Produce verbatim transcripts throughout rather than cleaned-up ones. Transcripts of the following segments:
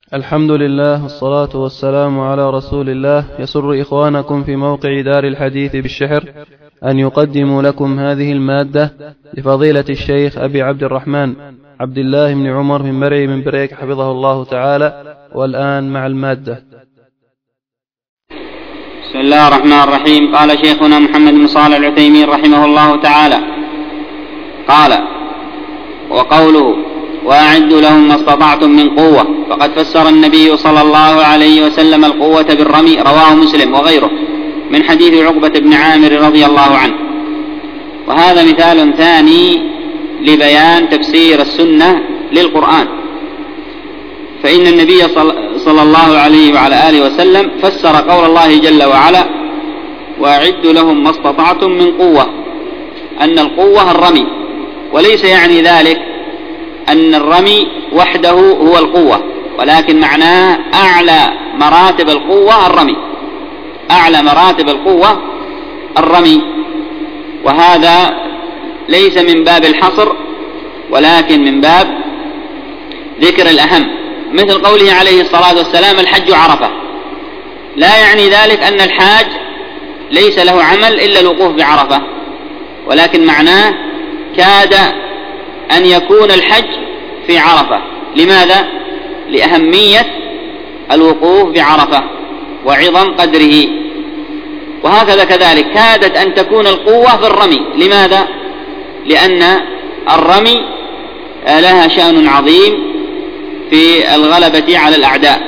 الحمد لله والصلاة والسلام على رسول الله. يسر إخوانكم في موقع دار الحديث بالشحر أن يقدموا لكم هذه المادة لفضيلة الشيخ أبي عبد الرحمن عبد الله بن عمر بن مرعي من بريك حفظه الله تعالى. والآن مع المادة. بسم الله الرحمن الرحيم. قال شيخنا محمد بن صالح العثيمين رحمه الله تعالى قال: وقوله وأعدوا لهم ما استطعتم من قوة، فقد فسر النبي صلى الله عليه وسلم القوة بالرمي، رواه مسلم وغيره من حديث عقبة بن عامر رضي الله عنه. وهذا مثال ثاني لبيان تفسير السنة للقرآن، فإن النبي صلى الله عليه وعلى آله وسلم فسر قول الله جل وعلا: وأعدوا لهم ما استطعتم من قوة، أن القوة الرمي، وليس يعني ذلك أن الرمي وحده هو القوة، ولكن معناه أعلى مراتب القوة الرمي، أعلى مراتب القوة الرمي. وهذا ليس من باب الحصر، ولكن من باب ذكر الأهم، مثل قوله عليه الصلاة والسلام: الحج عرفة. لا يعني ذلك أن الحاج ليس له عمل إلا الوقوف بعرفة، ولكن معناه كاد أن يكون الحج في عرفة. لماذا؟ لأهمية الوقوف بعرفة وعظم قدره. وهكذا كذلك كادت أن تكون القوة في الرمي. لماذا؟ لأن الرمي لها شأن عظيم في الغلبة على الأعداء،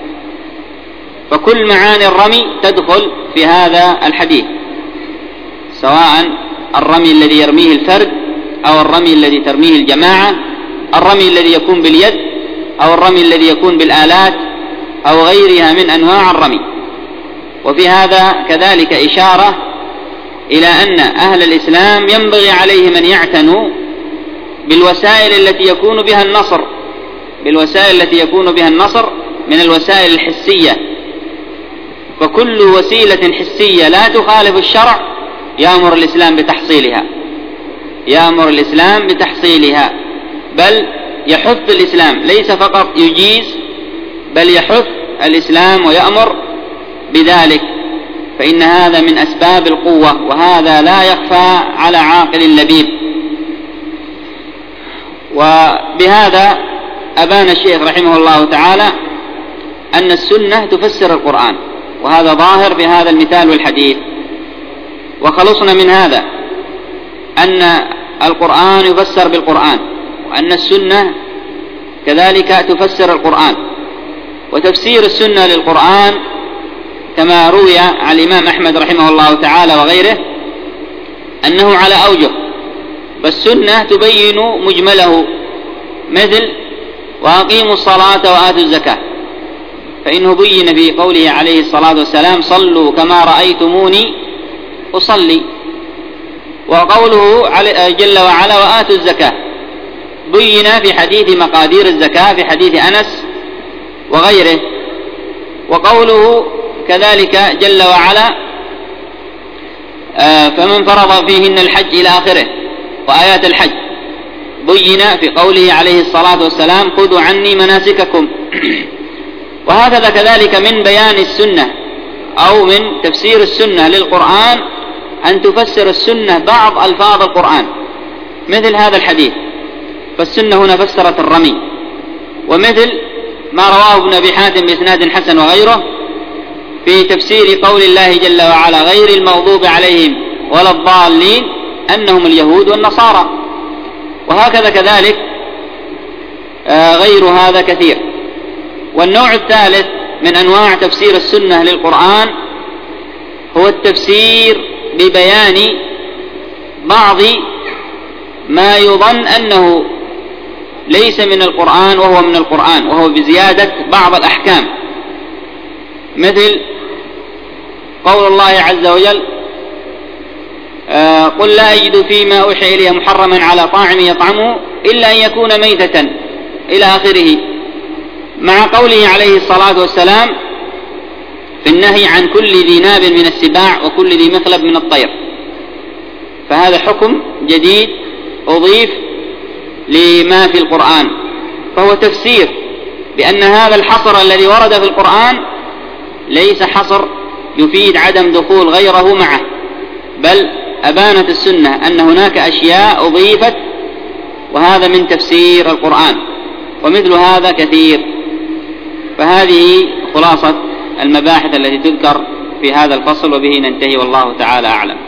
فكل معاني الرمي تدخل في هذا الحديث، سواء الرمي الذي يرميه الفرد أو الرمي الذي ترميه الجماعة، الرمي الذي يكون باليد أو الرمي الذي يكون بالآلات أو غيرها من أنواع الرمي. وفي هذا كذلك إشارة إلى أن أهل الإسلام ينبغي عليهم أن يعتنوا بالوسائل التي يكون بها النصر، بالوسائل التي يكون بها النصر من الوسائل الحسية. فكل وسيلة حسية لا تخالف الشرع يأمر الإسلام بتحصيلها، يأمر الإسلام بتحصيلها، بل يحث الإسلام، ليس فقط يجيز بل يحث الإسلام ويأمر بذلك، فإن هذا من أسباب القوة، وهذا لا يخفى على عاقل لبيب. وبهذا أبان الشيخ رحمه الله تعالى أن السنة تفسر القرآن، وهذا ظاهر في هذا المثال والحديث. وخلصنا من هذا أن القرآن يفسر بالقرآن، وأن السنة كذلك تفسر القرآن. وتفسير السنة للقرآن كما روي عن الإمام أحمد رحمه الله تعالى وغيره أنه على أوجه، فالسنة تبين مجمله، مثل وأقيموا الصلاة وآتوا الزكاة، فإنه بين في قوله عليه الصلاة والسلام: صلوا كما رأيتموني أصلي. وقوله جل وعلا: وآتوا الزكاة، بين في حديث مقادير الزكاة في حديث أنس وغيره. وقوله كذلك جل وعلا: فمن فرض فيهن الحج إلى آخره، وآيات الحج بين في قوله عليه الصلاة والسلام: خذوا عني مناسككم. وهكذا كذلك من بيان السنة أو من تفسير السنة للقرآن أن تفسر السنة بعض ألفاظ القرآن، مثل هذا الحديث، فالسنة هنا فسرت الرمي. ومثل ما رواه ابن أبي حاتم بإسناد حسن وغيره في تفسير قول الله جل وعلا: غير المغضوب عليهم ولا الضالين، أنهم اليهود والنصارى. وهكذا كذلك غير هذا كثير. والنوع الثالث من أنواع تفسير السنة للقرآن هو التفسير ببيان بعض ما يظن أنه ليس من القرآن وهو من القرآن، وهو بزيادة بعض الأحكام، مثل قول الله عز وجل: آه قل لا أجد فيما أوحي إلي محرما على طاعم يطعمه إلا أن يكون ميتة، إلى آخره، مع قوله عليه الصلاة والسلام في النهي عن كل ذي ناب من السباع وكل ذي مخلب من الطير. فهذا حكم جديد أضيف لما في القرآن، فهو تفسير بأن هذا الحصر الذي ورد في القرآن ليس حصر يفيد عدم دخول غيره معه، بل أبانت السنة أن هناك أشياء أضيفت، وهذا من تفسير القرآن، ومثل هذا كثير. فهذه خلاصة المباحث التي تذكر في هذا الفصل، وبه ننتهي، والله تعالى أعلم.